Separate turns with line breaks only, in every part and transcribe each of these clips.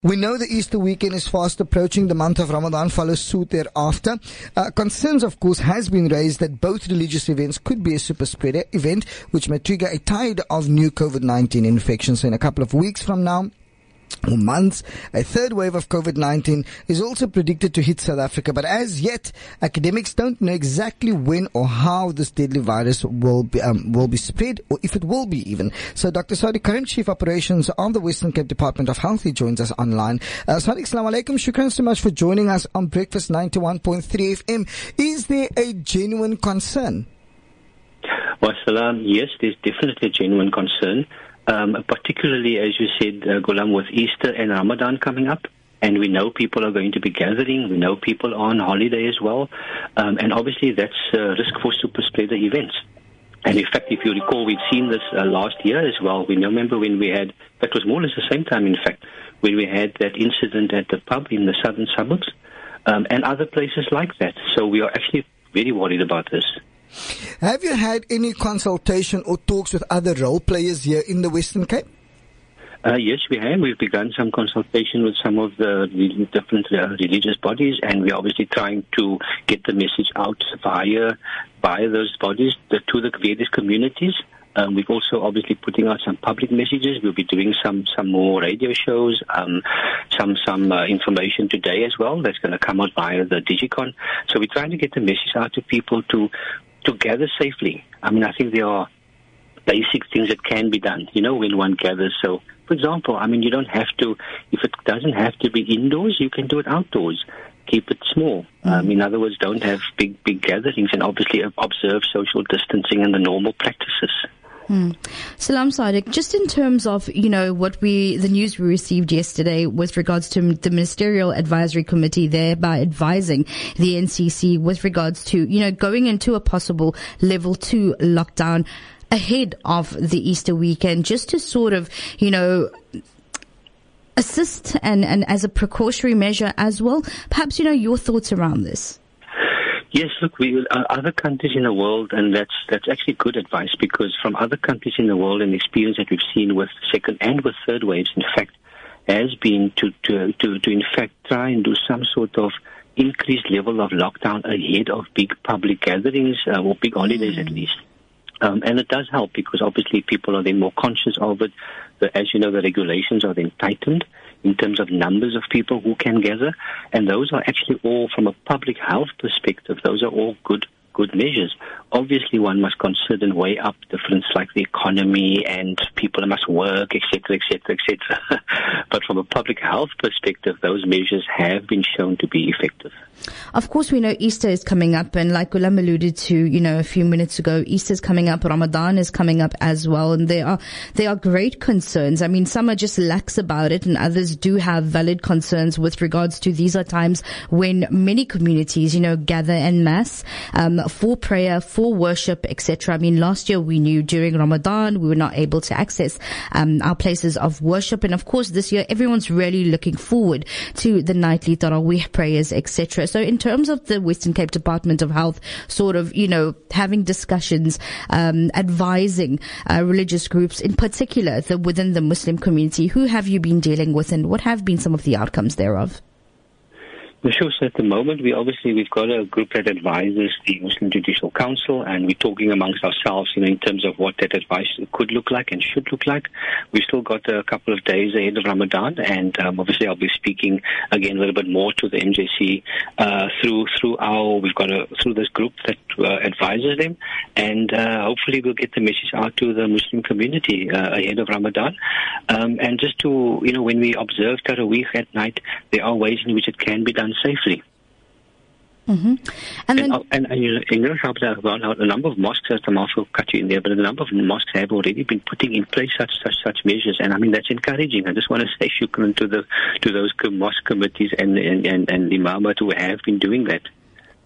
We know the Easter weekend is fast approaching. The month of Ramadan follows suit thereafter. Concerns, of course, has been raised that both religious events could be a super spreader event, which may trigger a tide of new COVID-19 infections. So in a couple of weeks from now, or months, a third wave of COVID-19 is also predicted to hit South Africa. But as yet, academics don't know exactly when or how this deadly virus will be spread, or if it will be even. So Dr. Sadiq, current Chief Operations of the Western Cape Department of Health, he joins us online. Sadiq, Assalamu alaikum. Shukran so much for joining us on Breakfast 91.3 FM. Is there a genuine concern?
Well, Salam, yes, there's definitely a genuine concern. Particularly, as you said, Ghulam, with Easter and Ramadan coming up, and we know people are going to be gathering, we know people are on holiday as well, and obviously that's a risk for super spreader events. And in fact, if you recall, we've seen this last year as well. We remember when we had, that was more or less the same time, in fact, when we had that incident at the pub in the southern suburbs, and other places like that. So we are actually very worried about this.
Have you had any consultation or talks with other role players here in the Western Cape?
Yes, we have. We've begun some consultation with some of the different religious bodies, and we're obviously trying to get the message out via those bodies to the various communities. We've also obviously putting out some public messages. We'll be doing some more radio shows, some information today as well that's going to come out via the Digicon. So we're trying to get the message out to people to gather safely. I mean, I think there are basic things that can be done, when one gathers. So, for example, I mean, you don't have to, if it doesn't have to be indoors, you can do it outdoors. Keep it small. In other words, don't have big gatherings, and obviously observe social distancing and the normal practices.
Salam Sadiq, just in terms of, the news we received yesterday with regards to the Ministerial Advisory Committee thereby advising the NCC with regards to, going into a possible level 2 lockdown ahead of the Easter weekend, just to sort of, assist and as a precautionary measure as well. Perhaps, your thoughts around this.
Yes, look, other countries in the world, and that's actually good advice, because from other countries in the world and the experience that we've seen with second and with third waves, in fact, has been to in fact try and do some sort of increased level of lockdown ahead of big public gatherings or big holidays at least. And it does help, because obviously people are then more conscious of it. As you know, the regulations are then tightened in terms of numbers of people who can gather. And those are actually all, from a public health perspective, those are all good measures. Obviously, one must consider and weigh up difference like the economy and people must work, etc., etc., etc. But from a public health perspective, those measures have been shown to be effective.
Of course, we know Easter is coming up, and like Ghulam alluded to, a few minutes ago, Easter is coming up, Ramadan is coming up as well, and there are great concerns. I mean, some are just lax about it, and others do have valid concerns with regards to these are times when many communities, gather en masse, for prayer, for worship, etc. I mean, last year we knew during Ramadan we were not able to access our places of worship, and of course this year everyone's really looking forward to the nightly tarawih prayers, etc. So in terms of the Western Cape Department of Health sort of, having discussions, advising religious groups, in particular within the Muslim community, who have you been dealing with and what have been some of the outcomes thereof?
Sure. So at the moment, we've got a group that advises the Muslim Judicial Council, and we're talking amongst ourselves, in terms of what that advice could look like and should look like. We've still got a couple of days ahead of Ramadan, and obviously I'll be speaking again a little bit more to the MJC through this group that advises them, and hopefully we'll get the message out to the Muslim community ahead of Ramadan. And just to, when we observe Taraweeh at night, there are ways in which it can be done safely.
Mm-hmm. And
helps out about a number of mosques, as I'm also cut you in there, but a number of mosques have already been putting in place such measures, and I mean that's encouraging. I just want to say shukran to those mosque committees and imamat who have been doing that.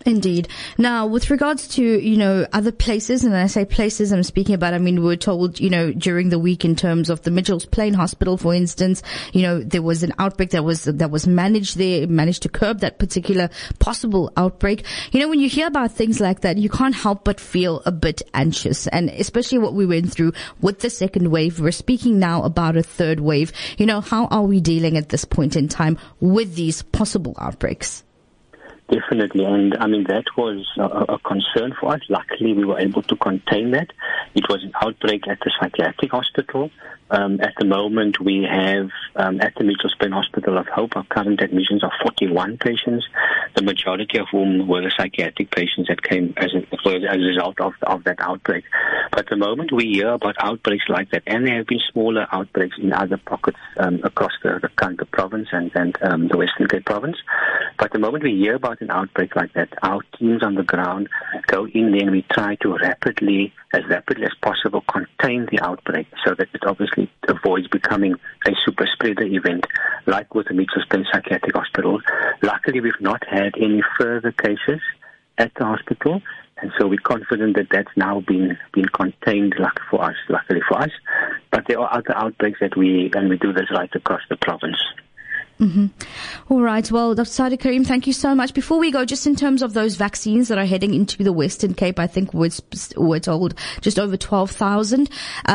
Indeed. Now, with regards to, other places, and when I say places, I'm speaking about, we were told, during the week in terms of the Mitchells Plain Hospital, for instance, there was an outbreak that was managed there, managed to curb that particular possible outbreak. When you hear about things like that, you can't help but feel a bit anxious, and especially what we went through with the second wave. We're speaking now about a third wave. How are we dealing at this point in time with these possible outbreaks?
Definitely, and that was a concern for us. Luckily, we were able to contain that. It was an outbreak at the psychiatric hospital. At the moment, we have at the Mitchells Plain Hospital of Hope, our current admissions are 41 patients, the majority of whom were the psychiatric patients that came as a result of that outbreak. But the moment we hear about outbreaks like that, and there have been smaller outbreaks in other pockets across the province and the Western Cape province, but the moment we hear about an outbreak like that, our teams on the ground go in there and we try to as rapidly as possible, contain the outbreak so that it obviously avoids becoming a super spreader event like with the Mitchells Plain Psychiatric Hospital. Luckily, we've not had any further cases at the hospital, and so we're confident that that's now been contained, luckily for us. But there are other outbreaks and we do this right across the province.
Mm-hmm. All right. Well, Dr. Sadiq Karim, thank you so much. Before we go, just in terms of those vaccines that are heading into the Western Cape, I think we're told just over 12,000,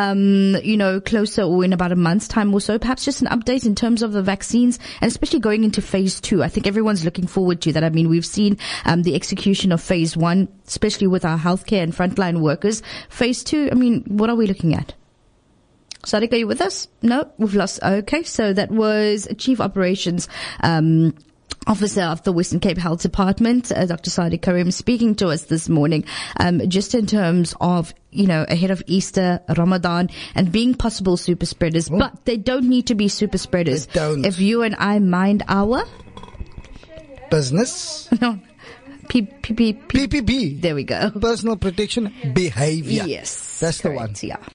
closer or in about a month's time or so. Perhaps just an update in terms of the vaccines, and especially going into phase 2. I think everyone's looking forward to that. We've seen the execution of phase 1, especially with our healthcare and frontline workers. Phase 2, what are we looking at? Sadiq, are you with us? No, we've lost. Okay, so that was Chief Operations Officer of the Western Cape Health Department, Dr. Sadiq Karim, speaking to us this morning, just in terms of, ahead of Easter, Ramadan, and being possible super spreaders. But they don't need to be super spreaders.
They don't.
If you and I mind our
business.
No. PPB.
PPB.
There we go.
Personal protection behavior.
Yes.
That's
correct,
the one.
Yeah.